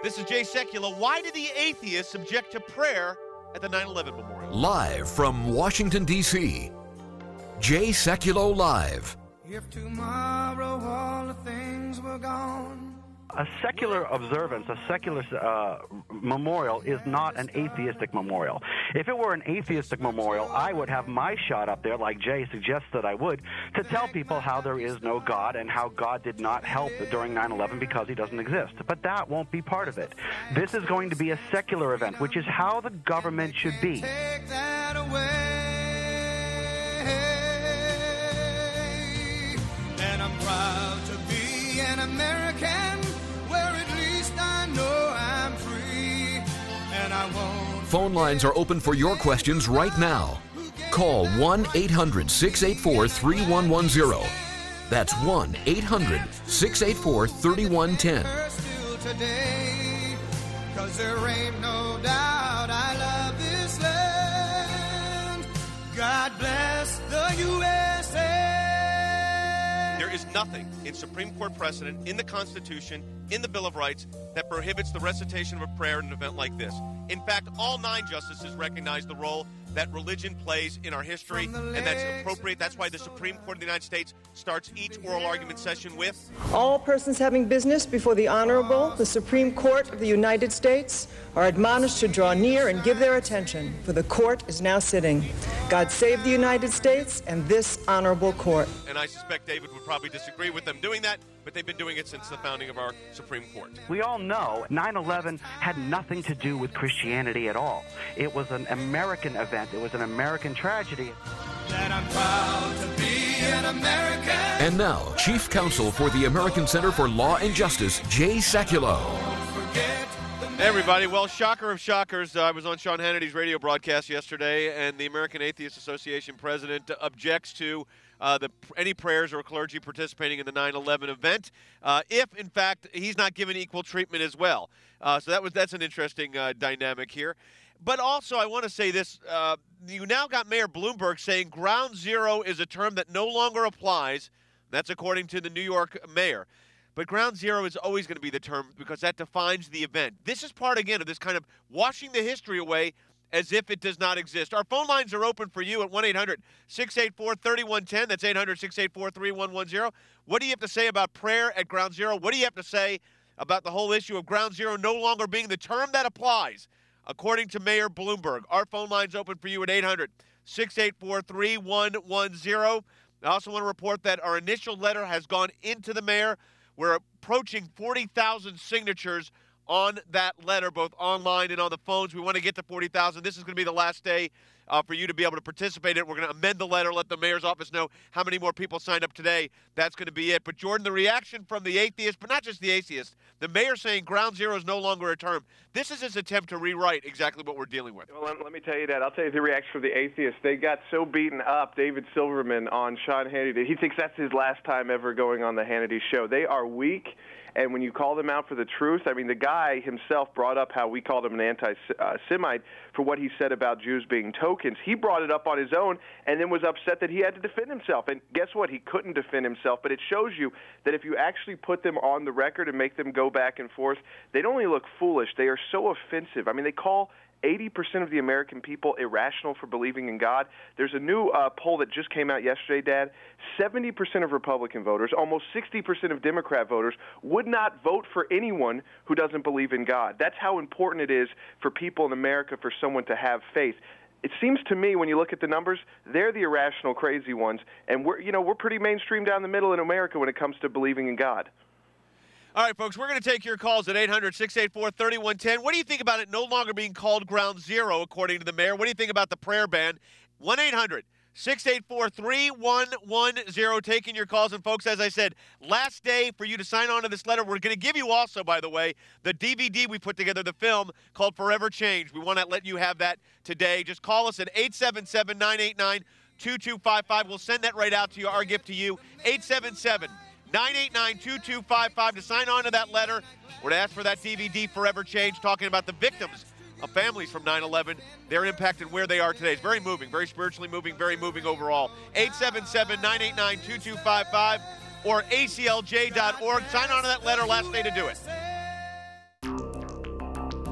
This is Jay Sekulow. Why did the atheists object to prayer at the 9/11 memorial? Live from Washington, D.C., Jay Sekulow Live. If tomorrow all the things were gone. A secular observance, a secular memorial is not an atheistic memorial. If it were an atheistic memorial, I would have my shot up there, like Jay suggests that I would, to tell people how there is no God and how God did not help during 9/11 because he doesn't exist. But that won't be part of it. This is going to be a secular event, which is how the government should be. Take that away. And I'm proud to be an American, where at least I know I'm free, and I won't. Phone lines are open for your questions right now. Call 1-800-684-3110. That's 1-800-684-3110. Still today, 'cause there ain't no doubt I love this land. God bless the USA. There is nothing in Supreme Court precedent, in the Constitution, in the Bill of Rights, that prohibits the recitation of a prayer in an event like this. In fact, all 9 justices recognize the role that religion plays in our history, and that's appropriate. That's why the Supreme Court of the United States starts each oral argument session with, all persons having business before the Honorable, the Supreme Court of the United States, are admonished to draw near and give their attention, for the court is now sitting. God save the United States and this honorable court. and I suspect David would probably disagree with them doing that, but they've been doing it since the founding of our Supreme Court. We all know 9/11 had nothing to do with Christianity at all. It was an American event. It was an American tragedy. That I'm proud to be an American. And now, Chief Counsel for the American Center for Law and Justice, Jay Sekulow. Hey everybody, well, shocker of shockers, I was on Sean Hannity's radio broadcast yesterday, and the American Atheist Association president objects to any prayers or clergy participating in the 9/11 event, if, in fact, he's not given equal treatment as well. So that's an interesting dynamic here. But also, I want to say this. You now got Mayor Bloomberg saying ground zero is a term that no longer applies. That's according to the New York mayor. But ground zero is always going to be the term because that defines the event. This is part, again, of this kind of washing the history away as if it does not exist. Our phone lines are open for you at 1-800-684-3110. That's 800-684-3110. What do you have to say about prayer at ground zero? What do you have to say about the whole issue of ground zero no longer being the term that applies, according to Mayor Bloomberg? Our phone line's open for you at 800-684-3110. I also want to report that our initial letter has gone into the mayor. We're approaching 40,000 signatures on that letter, both online and on the phones. We want to get to 40,000. This is going to be the last day for you to be able to participate in it. We're going to amend the letter, let the mayor's office know how many more people signed up today. That's going to be it. But, Jordan, the reaction from the atheists, but not just the atheists, the mayor saying ground zero is no longer a term. This is his attempt to rewrite exactly what we're dealing with. Well, let me tell you that. I'll tell you the reaction from the atheists. They got so beaten up, David Silverman on Sean Hannity, he thinks that's his last time ever going on the Hannity show. They are weak. And when you call them out for the truth, I mean, the guy himself brought up how we called him an anti-Semite for what he said about Jews being tokens. He brought it up on his own and then was upset that he had to defend himself. And guess what? He couldn't defend himself. But it shows you that if you actually put them on the record and make them go back and forth, they'd only look foolish. They are so offensive. I mean, they call 80% of the American people irrational for believing in God. There's a new poll that just came out yesterday, Dad. 70% of Republican voters, almost 60% of Democrat voters, would not vote for anyone who doesn't believe in God. That's how important it is for people in America for someone to have faith. It seems to me, when you look at the numbers, they're the irrational, crazy ones, and we're pretty mainstream down the middle in America when it comes to believing in God. All right, folks, we're going to take your calls at 800-684-3110. What do you think about it no longer being called ground zero, according to the mayor? What do you think about the prayer ban? 1-800-684-3110, taking your calls. And, folks, as I said, last day for you to sign on to this letter. We're going to give you also, by the way, the DVD we put together, the film called Forever Change. We want to let you have that today. Just call us at 877-989-2255. We'll send that right out to you, our gift to you, 877-989-2255 to sign on to that letter or to ask for that DVD, Forever Change, talking about the victims of families from 9/11, their impact and where they are today. It's very moving, very spiritually moving, very moving overall. 877-989-2255 or aclj.org. Sign on to that letter, last day to do it.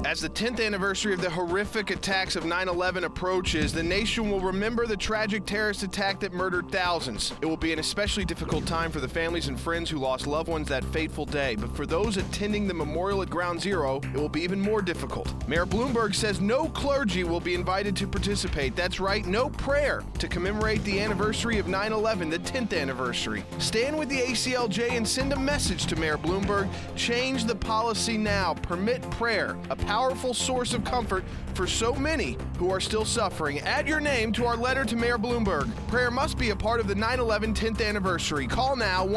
As the 10th anniversary of the horrific attacks of 9/11 approaches, the nation will remember the tragic terrorist attack that murdered thousands. It will be an especially difficult time for the families and friends who lost loved ones that fateful day, but for those attending the memorial at Ground Zero, it will be even more difficult. Mayor Bloomberg says no clergy will be invited to participate. That's right, no prayer to commemorate the anniversary of 9/11, the 10th anniversary. Stand with the ACLJ and send a message to Mayor Bloomberg. Change the policy now. Permit prayer, a powerful source of comfort for so many who are still suffering. Add your name to our letter to Mayor Bloomberg. Prayer must be a part of the 9/11 10th anniversary. Call now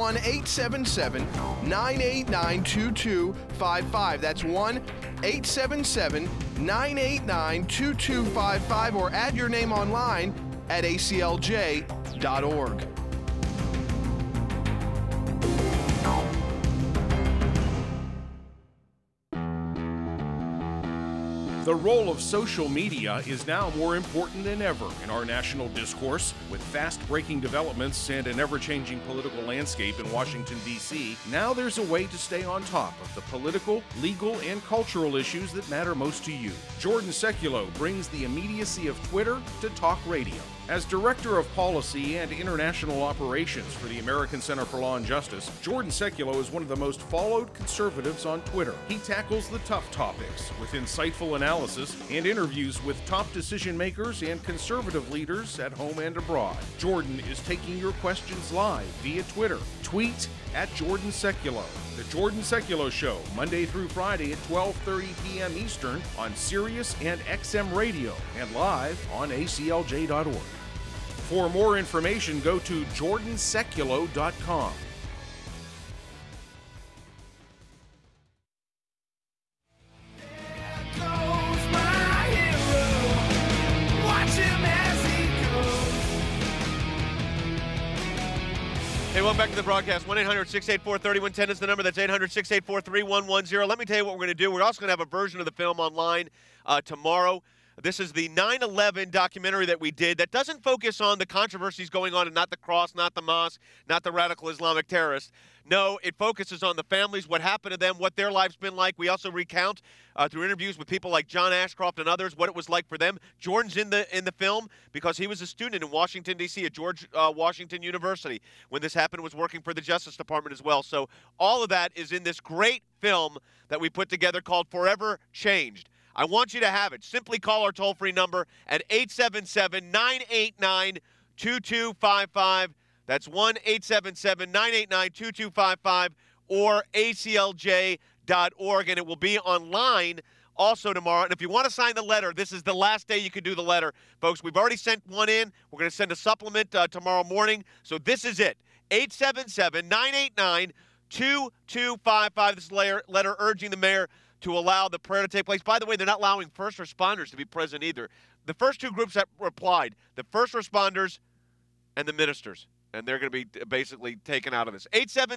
1-877-989-2255. That's 1-877-989-2255, or add your name online at aclj.org. The role of social media is now more important than ever in our national discourse. With fast-breaking developments and an ever-changing political landscape in Washington, D.C., now there's a way to stay on top of the political, legal, and cultural issues that matter most to you. Jordan Sekulow brings the immediacy of Twitter to talk radio. As Director of Policy and International Operations for the American Center for Law and Justice, Jordan Sekulow is one of the most followed conservatives on Twitter. He tackles the tough topics with insightful analysis and interviews with top decision makers and conservative leaders at home and abroad. Jordan is taking your questions live via Twitter. Tweet at Jordan Sekulow. The Jordan Sekulow Show, Monday through Friday at 12:30 p.m. Eastern on Sirius and XM Radio and live on aclj.org. For more information, go to jordansekulow.com. Hey, welcome back to the broadcast. 1-800-684-3110 is the number. That's 800-684-3110. Let me tell you what we're going to do. We're also going to have a version of the film online tomorrow. This is the 9/11 documentary that we did that doesn't focus on the controversies going on and not the cross, not the mosque, not the radical Islamic terrorists. No, it focuses on the families, what happened to them, what their life's been like. We also recount through interviews with people like John Ashcroft and others what it was like for them. Jordan's in the film because he was a student in Washington, D.C. at George Washington University when this happened, was working for the Justice Department as well. So all of that is in this great film that we put together called Forever Changed. I want you to have it. Simply call our toll-free number at 877-989-2255. That's 1-877-989-2255 or aclj.org, and it will be online also tomorrow. And if you want to sign the letter, this is the last day you can do the letter. Folks, we've already sent one in. We're going to send a supplement tomorrow morning. So this is it. 877-989-2255. This is a letter urging the mayor to allow the prayer to take place. By the way, they're not allowing first responders to be present either. The first two groups that replied, the first responders and the ministers, and they're going to be basically taken out of this.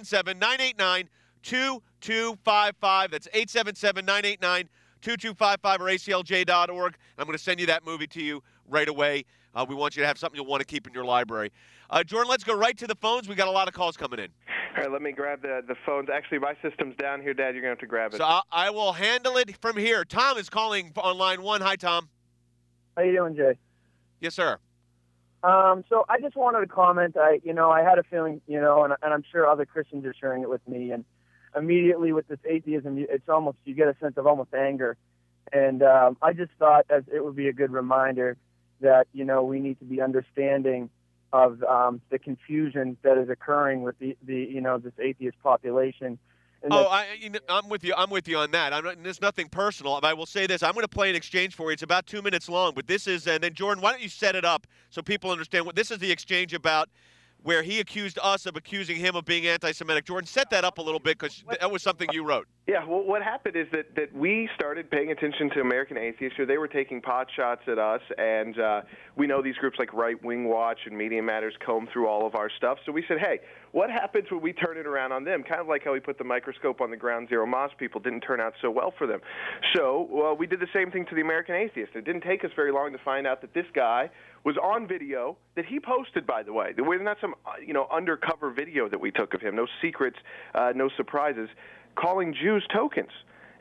877-989-2255. That's 877-989-2255 or aclj.org. I'm going to send you that movie to you right away. We want you to have something you'll want to keep in your library. Jordan, let's go right to the phones. We got a lot of calls coming in. All right, let me grab the phones. Actually, my system's down here, Dad. You're going to have to grab it. So I will handle it from here. Tom is calling on line 1. Hi, Tom. How you doing, Jay? Yes, sir. So I just wanted to comment. I had a feeling, and I'm sure other Christians are sharing it with me. And immediately with this atheism, it's almost, you get a sense of almost anger. And I just thought as it would be a good reminder that, we need to be understanding of the confusion that is occurring with this atheist population. And I'm with you. I'm with you on that. There's nothing personal. I will say this. I'm going to play an exchange for you. It's about 2 minutes long, but this is, and then Jordan, why don't you set it up so people understand what this is the exchange about, where he accused us of accusing him of being anti-Semitic. Jordan, set that up a little bit because that was something you wrote. Yeah, well, what happened is that we started paying attention to American Atheists. So they were taking pot shots at us, and we know these groups like Right Wing Watch and Media Matters comb through all of our stuff. So we said, hey, what happens when we turn it around on them? Kind of like how we put the microscope on the Ground Zero Mosque people. Didn't turn out so well for them. So we did the same thing to the American Atheists. It didn't take us very long to find out that this guy was on video that he posted, by the way. There was not some undercover video that we took of him. No secrets, no surprises, calling Jews tokens.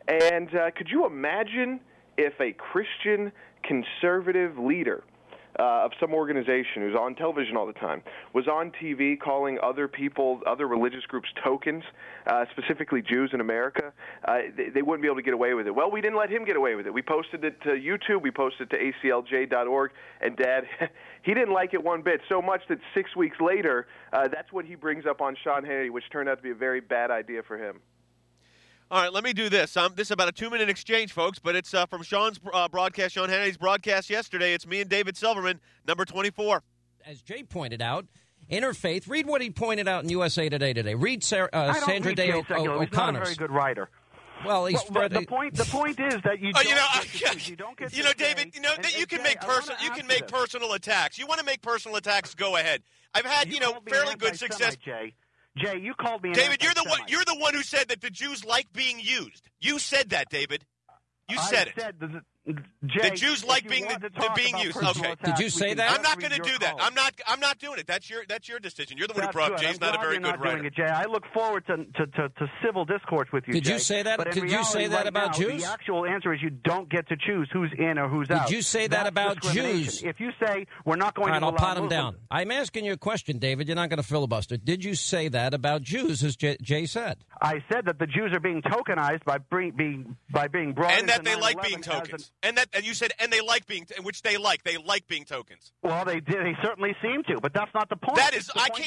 And could you imagine if a Christian conservative leader of some organization who's on television all the time was on TV calling other people, other religious groups, tokens, specifically Jews in America? They wouldn't be able to get away with it. Well, we didn't let him get away with it. We posted it to YouTube. We posted it to aclj.org. And Dad, he didn't like it one bit, so much that 6 weeks later, that's what he brings up on Sean Hannity, which turned out to be a very bad idea for him. All right, let me do this. This is about a 2-minute exchange, folks, but it's from Sean's broadcast, Sean Hannity's broadcast yesterday. It's me and David Silverman, number 24. As Jay pointed out, interfaith. Read what he pointed out in USA Today today. Read Sandra Day O'Connor. He's not a very good writer. Well, he's the point is that you don't get to David, you can make personal attacks. You want to make personal attacks? Go ahead. I've had fairly good success. Jay, you called me. David, you're the one who said that the Jews like being used. You said that, David. You said it. Jay, the Jews like being used. Okay. Did you say that? I'm not going to do that. I'm not doing it. That's your decision. You're the one who brought up Jay's not a very good writer. Doing it, Jay. I look forward to civil discourse with you. Did Jay. you say that? But Did you say that about Jews? The actual answer is you don't get to choose who's in or who's out. Did you say that about Jews? If you say we're not going to allow I'll pot him Muslims, down. I'm asking you a question, David. You're not going to filibuster. Did you say that about Jews, as Jay said? I said that the Jews are being tokenized by being brought and that they 9/11 like being tokens. And you said they like being, which they like being tokens. Well, they did. They certainly seem to, but that's not the point. That is,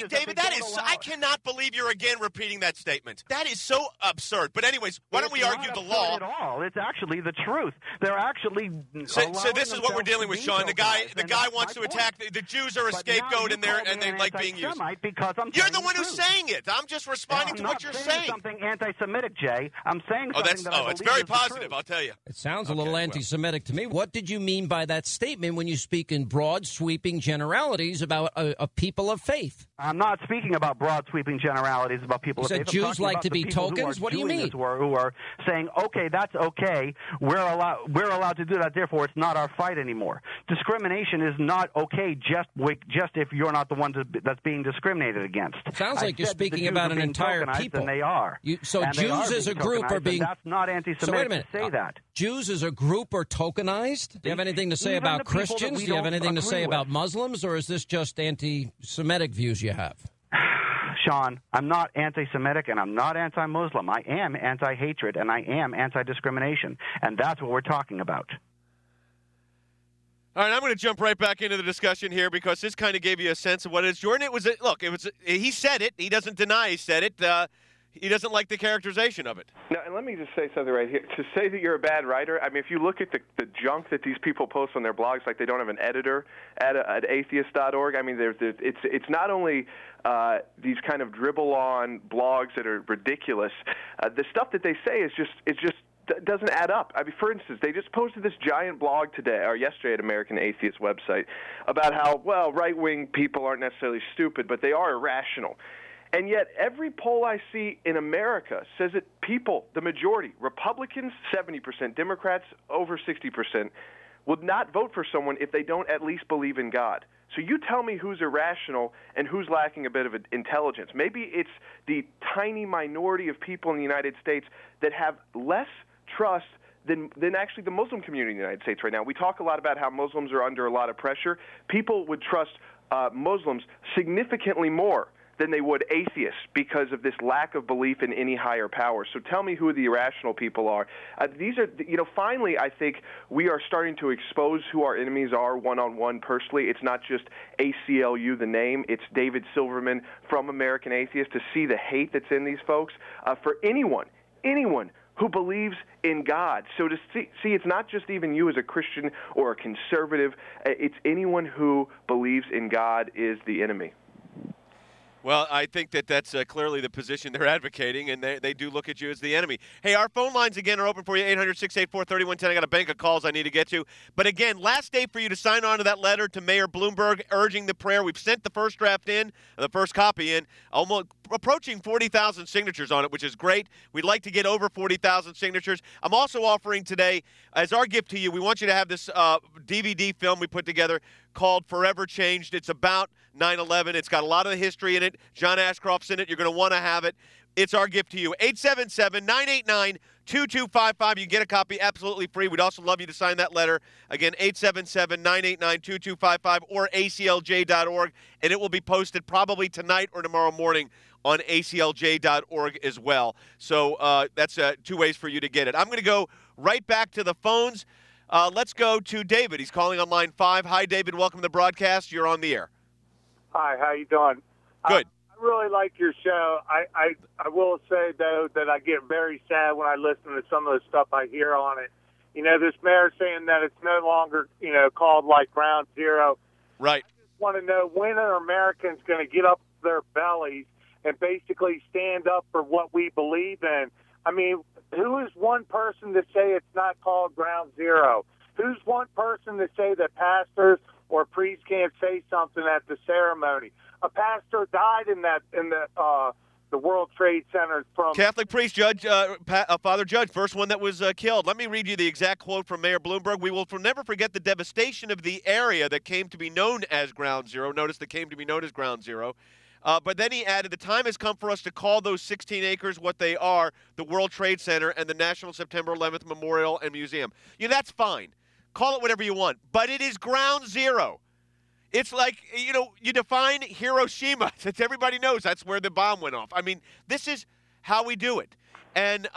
I cannot believe you're again repeating that statement. That is so absurd. But anyways, why don't we argue the law? At all. It's actually the truth. They're actually. So this is what we're dealing with, Sean. The guy wants to attack the Jews are a scapegoat and they like being used. Because you're the one who's saying it. I'm just responding to what you're saying. Something anti-Semitic, Jay. I'm saying something it's very positive. I'll tell you. It sounds a little anti-Semitic to me. What did you mean by that statement when you speak in broad, sweeping generalities about a people of faith? I'm not speaking about broad, sweeping generalities about people of faith. You said Jews like to be tokens? What do you mean? Who are saying, okay, that's okay. We're allowed to do that. Therefore, it's not our fight anymore. Discrimination is not okay just if you're not the one that's being discriminated against. Sounds like you're speaking about an entire people. And they are. Jews as a group are being. That's not anti-Semitic. So wait a minute. To say that. Jews as a group are tokenized? Do you have anything to say about Christians? Do you have anything to say about Muslims? Or is this just anti-Semitic views you have? Sean, I'm not anti-Semitic and I'm not anti-Muslim. I am anti-hatred and I am anti-discrimination. And that's what we're talking about. All right, I'm going to jump right back into the discussion here because this kind of gave you a sense of what it is. Jordan, he said it. He doesn't deny he said it. He doesn't like the characterization of it. No, and let me just say something right here. To say that you're a bad writer, I mean, if you look at the junk that these people post on their blogs, like they don't have an editor at atheist.org, I mean, it's not only these kind of dribble-on blogs that are ridiculous. The stuff that they say is just doesn't add up. I mean, for instance, they just posted this giant blog today or yesterday at American Atheist website about how, well, right-wing people aren't necessarily stupid, but they are irrational. And yet every poll I see in America says that people, the majority, Republicans 70%, Democrats over 60%, would not vote for someone if they don't at least believe in God. So you tell me who's irrational and who's lacking a bit of intelligence. Maybe it's the tiny minority of people in the United States that have less trust than actually the Muslim community in the United States right now. We talk a lot about how Muslims are under a lot of pressure. People would trust Muslims significantly more than they would atheists because of this lack of belief in any higher power. So tell me who the irrational people are. These are, finally, I think we are starting to expose who our enemies are one-on-one personally. It's not just ACLU, the name. It's David Silverman from American Atheist to see the hate that's in these folks. For anyone who believes in God. So to see, it's not just even you as a Christian or a conservative. It's anyone who believes in God is the enemy. Well, I think that's clearly the position they're advocating, and they do look at you as the enemy. Hey, our phone lines, again, are open for you, 800-684-3110. I got a bank of calls I need to get to. But, again, last day for you to sign on to that letter to Mayor Bloomberg urging the prayer. We've sent the first draft in, the first copy in, almost approaching 40,000 signatures on it, which is great. We'd like to get over 40,000 signatures. I'm also offering today, as our gift to you, we want you to have this DVD film we put together called Forever Changed. It's about 9/11. It's got a lot of the history in it. John Ashcroft's in it. You're going to want to have it. It's our gift to you. 877-989-2232. 877-989-2255. You get a copy absolutely free. We'd also love you to sign that letter. Again, 877-989-2255 or aclj.org, and it will be posted probably tonight or tomorrow morning on aclj.org as well. So that's 2 ways for you to get it. I'm going to go right back to the phones. Let's go to David. He's calling on line 5. Hi, David. Welcome to the broadcast. You're on the air. Hi, how you doing? Good. I really like your show. I will say, though, that I get very sad when I listen to some of the stuff I hear on it. You know, this mayor saying that it's no longer, called like Ground Zero. Right. I just want to know, when are Americans going to get up their bellies and basically stand up for what we believe in? I mean, who is one person to say it's not called Ground Zero? Who's one person to say that pastors or priests can't say something at the ceremony? A pastor died in the World Trade Center from Catholic priest, Father Judge, first one that was killed. Let me read you the exact quote from Mayor Bloomberg. "We will never forget the devastation of the area that came to be known as Ground Zero." Notice that came to be known as Ground Zero. But then he added, "The time has come for us to call those 16 acres what they are, the World Trade Center and the National September 11th Memorial and Museum." That's fine. Call it whatever you want. But it is Ground Zero. It's like, you define Hiroshima. Since everybody knows that's where the bomb went off. I mean, this is how we do it. And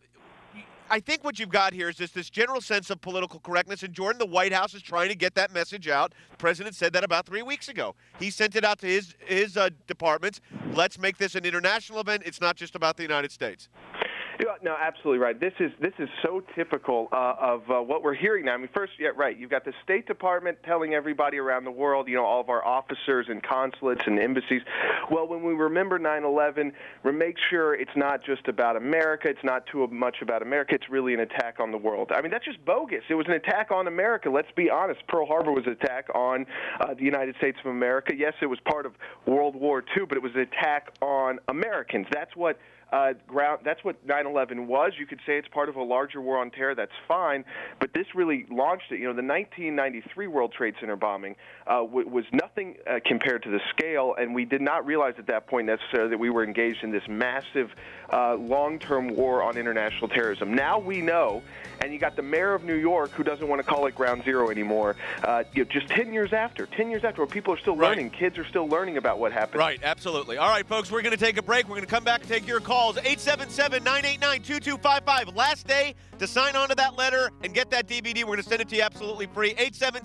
I think what you've got here is this general sense of political correctness. And Jordan, the White House is trying to get that message out. The president said that about 3 weeks ago. He sent it out to his departments. Let's make this an international event. It's not just about the United States. No, absolutely right. This is so typical of what we're hearing now. I mean, first, right. You've got the State Department telling everybody around the world, all of our officers and consulates and embassies, well, when we remember 9/11, we make sure it's not just about America. It's not too much about America. It's really an attack on the world. I mean, that's just bogus. It was an attack on America. Let's be honest. Pearl Harbor was an attack on the United States of America. Yes, it was part of World War II, but it was an attack on Americans. That's what that's what 9/11 was. You could say it's part of a larger war on terror. That's fine, but this really launched it. The 1993 World Trade Center bombing was nothing compared to the scale, and we did not realize at that point necessarily that we were engaged in this massive long-term war on international terrorism. Now we know, and you got the mayor of New York who doesn't want to call it Ground Zero anymore. Just 10 years after, where people are still learning, kids are still learning about what happened. Right, absolutely. All right, folks, we're going to take a break. We're going to come back and take your calls. 877-989-2255. Last day to sign on to that letter and get that DVD. We're going to send it to you absolutely free.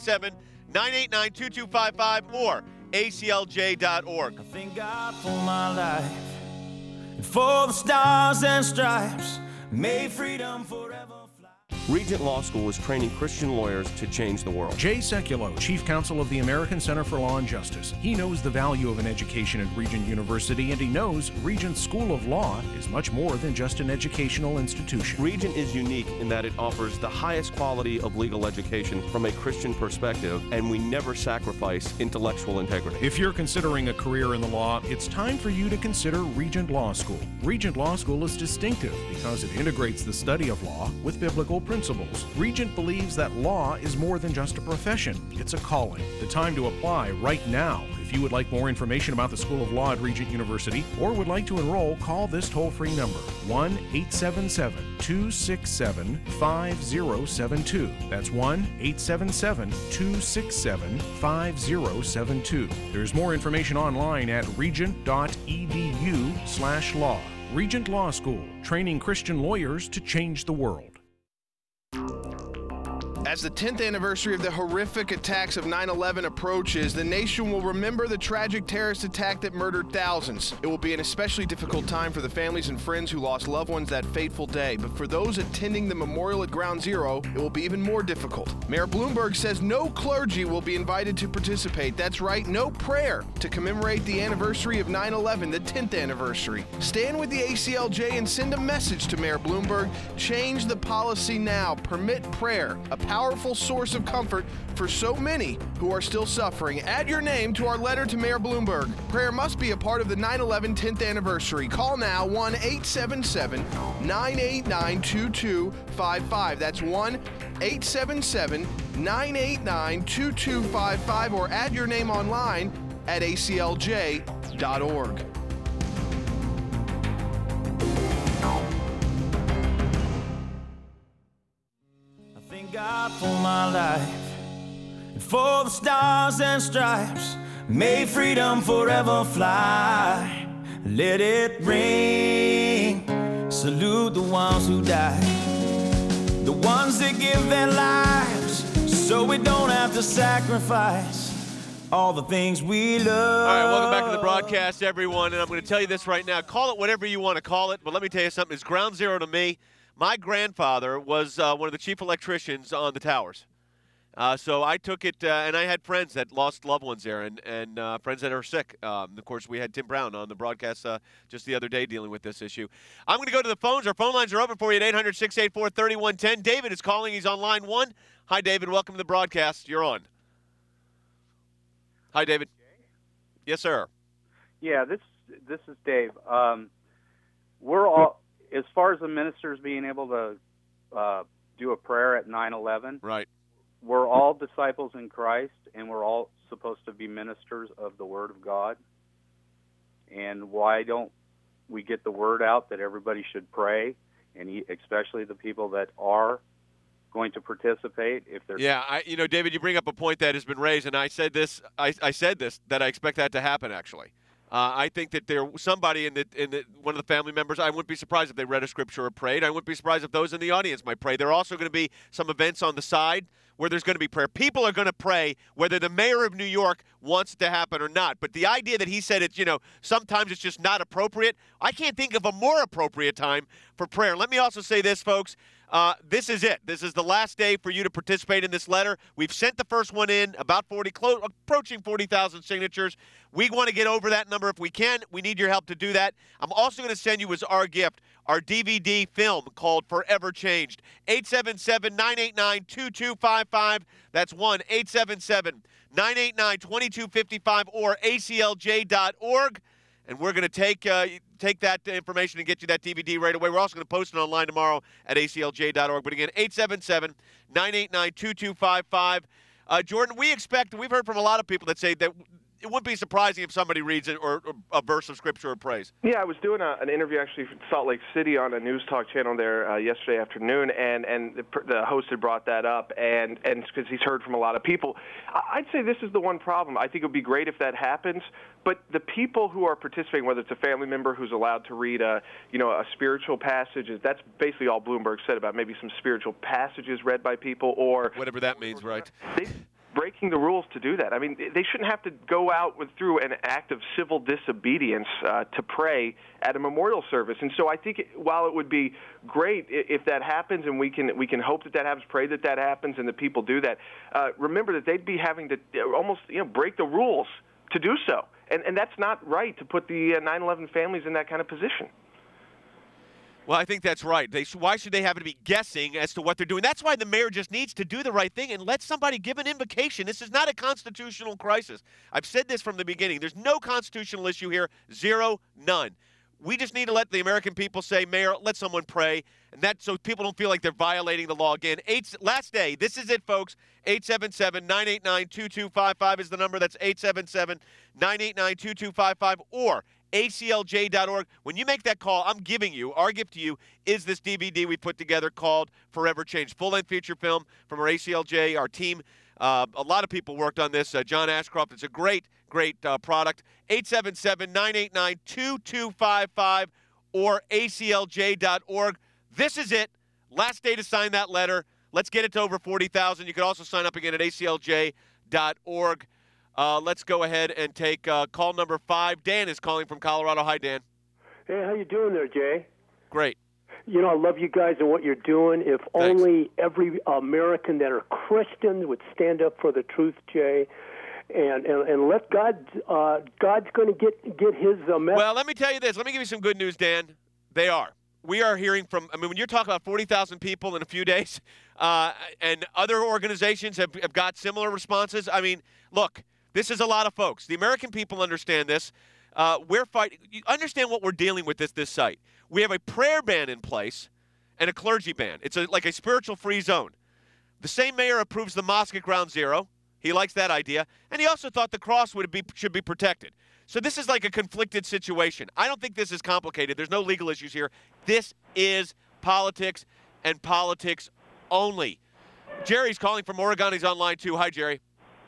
877-989-2255 or aclj.org. I thank God for my life and for the stars and stripes. May freedom forever. Regent Law School is training Christian lawyers to change the world. Jay Sekulow, Chief Counsel of the American Center for Law and Justice. He knows the value of an education at Regent University, and he knows Regent School of Law is much more than just an educational institution. Regent is unique in that it offers the highest quality of legal education from a Christian perspective, and we never sacrifice intellectual integrity. If you're considering a career in the law, it's time for you to consider Regent Law School. Regent Law School is distinctive because it integrates the study of law with biblical principles. Regent believes that law is more than just a profession. It's a calling. The time to apply right now. If you would like more information about the School of Law at Regent University or would like to enroll, call this toll-free number, 1-877-267-5072. That's 1-877-267-5072. There's more information online at regent.edu/law. Regent Law School, training Christian lawyers to change the world. As the 10th anniversary of the horrific attacks of 9/11 approaches, the nation will remember the tragic terrorist attack that murdered thousands. It will be an especially difficult time for the families and friends who lost loved ones that fateful day. But for those attending the memorial at Ground Zero, it will be even more difficult. Mayor Bloomberg says no clergy will be invited to participate. That's right, no prayer to commemorate the anniversary of 9/11, the 10th anniversary. Stand with the ACLJ and send a message to Mayor Bloomberg. Change the policy now. Permit prayer, a powerful source of comfort for so many who are still suffering. Add your name to our letter to Mayor Bloomberg. Prayer must be a part of the 9/11 10th anniversary. Call now 1-877-989-2255. That's 1-877-989-2255, or add your name online at aclj.org. Thank God for my life and for the stars and stripes. May freedom forever fly. Let it ring. Salute the ones who died, the ones that give their lives so we don't have to sacrifice all the things we love. All right, welcome back to the broadcast, everyone. And I'm going to tell you this right now. Call it whatever you want to call it, but let me tell you something. It's ground zero to me. My grandfather was one of the chief electricians on the towers. So I took it, and I had friends that lost loved ones there and friends that are sick. Of course, we had Tim Brown on the broadcast just the other day dealing with this issue. I'm going to go to the phones. Our phone lines are open for you at 800-684-3110. David is calling. He's on line 1. Hi, David. Welcome to the broadcast. You're on. Hi, David. Yes, sir. Yeah, this is Dave. We're all, as far as the ministers being able to do a prayer at 9/11. Right. We're all disciples in Christ, and we're all supposed to be ministers of the Word of God. And why don't we get the word out that everybody should pray, and especially the people that are going to participate? If they're David, you bring up a point that has been raised, and I said this. I said this, that I expect that to happen. Actually, I think that there somebody in one of the family members. I wouldn't be surprised if they read a scripture or prayed. I wouldn't be surprised if those in the audience might pray. There are also going to be some events on the side where there's going to be prayer. People are going to pray whether the mayor of New York wants it to happen or not. But the idea that he said it's, sometimes it's just not appropriate, I can't think of a more appropriate time for prayer. Let me also say this, folks. This is it. This is the last day for you to participate in this letter. We've sent the first one in, about approaching 40,000 signatures. We want to get over that number if we can. We need your help to do that. I'm also going to send you as our gift our DVD film called Forever Changed. 877-989-2255. That's 1-877-989-2255 or aclj.org. And we're going to take that information and get you that DVD right away. We're also going to post it online tomorrow at aclj.org. But again, 877-989-2255. Jordan, we've heard from a lot of people that say that it wouldn't be surprising if somebody reads it or a verse of scripture or praise. Yeah, I was doing an interview actually from Salt Lake City on a news talk channel there yesterday afternoon, and the host had brought that up, and because he's heard from a lot of people. I'd say this is the one problem. I think it would be great if that happens, but the people who are participating, whether it's a family member who's allowed to read a spiritual passage, that's basically all Bloomberg said about maybe some spiritual passages read by people, or whatever that means, right? Breaking the rules to do that. I mean, they shouldn't have to go out through an act of civil disobedience to pray at a memorial service. And so I think while it would be great if that happens, and we can hope that happens, pray that happens, and that people do that, remember that they'd be having to almost break the rules to do so. And that's not right to put the 9/11 families in that kind of position. Well, I think that's right. Why should they have to be guessing as to what they're doing? That's why the mayor just needs to do the right thing and let somebody give an invocation. This is not a constitutional crisis. I've said this from the beginning. There's no constitutional issue here. Zero, none. We just need to let the American people say, Mayor, let someone pray, and that so people don't feel like they're violating the law again. Last day. This is it, folks. 877-989-2255 is the number. That's 877-989-2255 or aclj.org. When you make that call, our gift to you is this DVD we put together called Forever Changed. Full-length feature film from our ACLJ, our team. A lot of people worked on this. John Ashcroft. It's a great product. 877-989-2255 or aclj.org. This is it. Last day to sign that letter. Let's get it to over 40,000. You can also sign up again at aclj.org. Let's go ahead and take call number 5. Dan is calling from Colorado. Hi, Dan. Hey, how you doing there, Jay? Great. I love you guys and what you're doing. If Thanks. only every American that are Christians would stand up for the truth, Jay, and let God's going to get his message. Well, let me tell you this. Let me give you some good news, Dan. They are. We are hearing from, when you're talking about 40,000 people in a few days, and other organizations have got similar responses. Look, this is a lot of folks. The American people understand this. We're fighting. You understand what we're dealing with this site. We have a prayer ban in place and a clergy ban. It's like a spiritual free zone. The same mayor approves the mosque at Ground Zero. He likes that idea. And he also thought the cross should be protected. So this is like a conflicted situation. I don't think this is complicated. There's no legal issues here. This is politics and politics only. Jerry's calling from Oregon. He's on line 2. Hi, Jerry.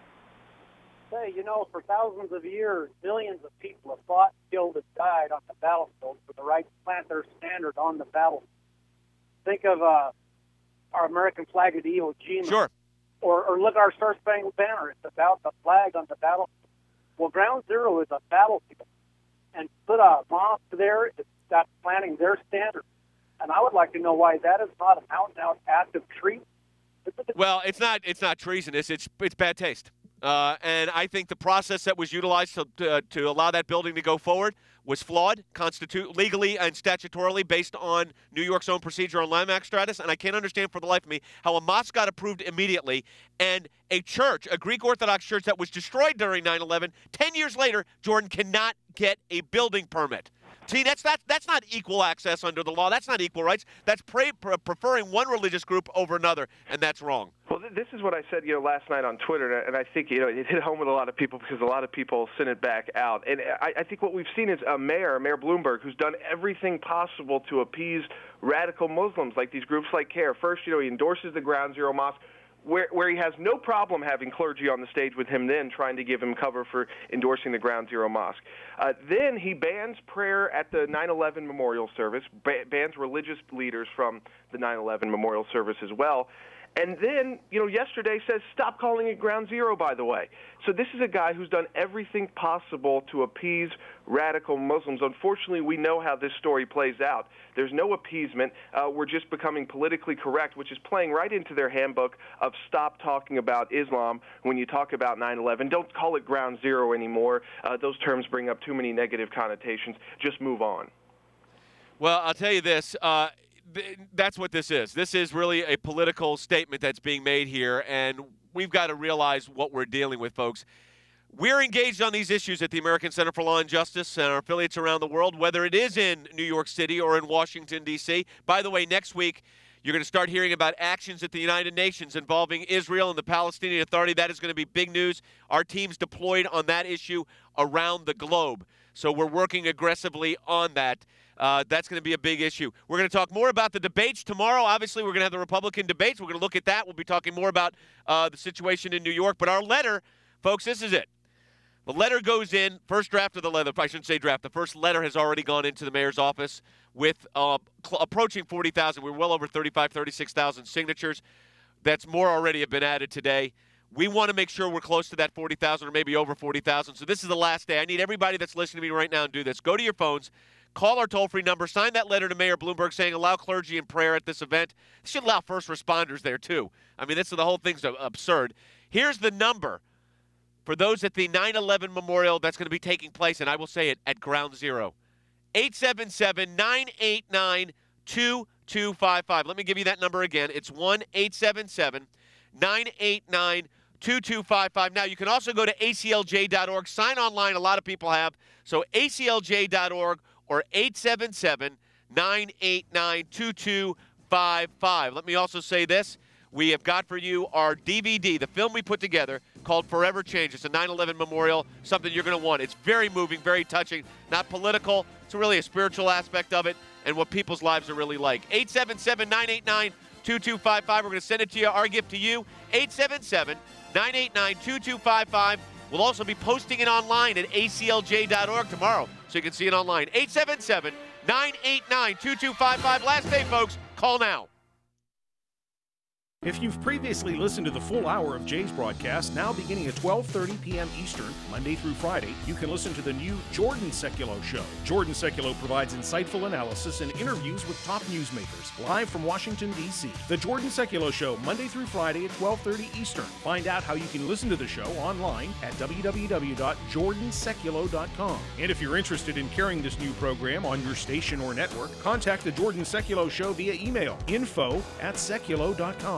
Say, for thousands of years, billions of people have fought, killed, and died on the battlefield for the right to plant their standard on the battlefield. Think of our American flag at Iwo Jima. Sure. Or look at our Star Spangled Banner. It's about the flag on the battlefield. Well, Ground Zero is a battlefield. And put a mosque there, that's planting their standard. And I would like to know why that is not an out-and-out act of treason. Well, it's not treasonous. It's bad taste. And I think the process that was utilized to allow that building to go forward was flawed, legally and statutorily, based on New York's own procedure on landmark status. And I can't understand for the life of me how a mosque got approved immediately and a church, a Greek Orthodox church that was destroyed during 9/11, 10 years later, Jordan cannot get a building permit. See, that's not equal access under the law. That's not equal rights. That's preferring one religious group over another, and that's wrong. Well, this is what I said, last night on Twitter, and I think, it hit home with a lot of people because a lot of people sent it back out. And I think what we've seen is Mayor Bloomberg, who's done everything possible to appease radical Muslims, like these groups like CARE. First, he endorses the Ground Zero Mosque, where he has no problem having clergy on the stage with him then trying to give him cover for endorsing the Ground Zero Mosque. Then he bans prayer at the 9/11 memorial service, bans religious leaders from the 9/11 memorial service as well. And then, yesterday says, stop calling it Ground Zero, by the way. So this is a guy who's done everything possible to appease radical Muslims. Unfortunately, we know how this story plays out. There's no appeasement. We're just becoming politically correct, which is playing right into their handbook of stop talking about Islam when you talk about 9/11. Don't call it Ground Zero anymore. Those terms bring up too many negative connotations. Just move on. Well, I'll tell you this. That's what this is. This is really a political statement that's being made here, and we've got to realize what we're dealing with, folks. We're engaged on these issues at the American Center for Law and Justice and our affiliates around the world, whether it is in New York City or in Washington, D.C. By the way, next week, you're going to start hearing about actions at the United Nations involving Israel and the Palestinian Authority. That is going to be big news. Our team's deployed on that issue around the globe. So we're working aggressively on that. That's going to be a big issue. We're going to talk more about the debates tomorrow. Obviously, we're going to have the Republican debates. We're going to look at that. We'll be talking more about the situation in New York. But our letter, folks, this is it. The letter goes in, first draft of the letter. I shouldn't say draft. The first letter has already gone into the mayor's office with approaching 40,000. We're well over 36,000 signatures. That's more already have been added today. We want to make sure we're close to that 40,000 or maybe over 40,000. So this is the last day. I need everybody that's listening to me right now and do this. Go to your phones. Call our toll-free number. Sign that letter to Mayor Bloomberg saying allow clergy in prayer at this event. This should allow first responders there, too. I mean, the whole thing's absurd. Here's the number for those at the 9/11 memorial that's going to be taking place, and I will say it, at Ground Zero. 877-989-2255. Let me give you that number again. It's 1-877-989-2255. Now, you can also go to aclj.org. Sign online. A lot of people have. So aclj.org or 877-989-2255. Let me also say this. We have got for you our DVD, the film we put together called Forever Change. It's a 9/11 memorial, something you're going to want. It's very moving, very touching, not political. It's really a spiritual aspect of it and what people's lives are really like. 877-989-2255. We're going to send it to you, our gift to you. 877-989-2255. We'll also be posting it online at aclj.org tomorrow, so you can see it online. 877-989-2255. Last day, folks. Call now. If you've previously listened to the full hour of Jay's broadcast, now beginning at 12:30 p.m. Eastern, Monday through Friday, you can listen to the new Jordan Sekulow Show. Jordan Sekulow provides insightful analysis and interviews with top newsmakers, live from Washington, D.C. The Jordan Sekulow Show, Monday through Friday at 12:30 Eastern. Find out how you can listen to the show online at www.jordansekulow.com. And if you're interested in carrying this new program on your station or network, contact the Jordan Sekulow Show via email, info@sekulow.com.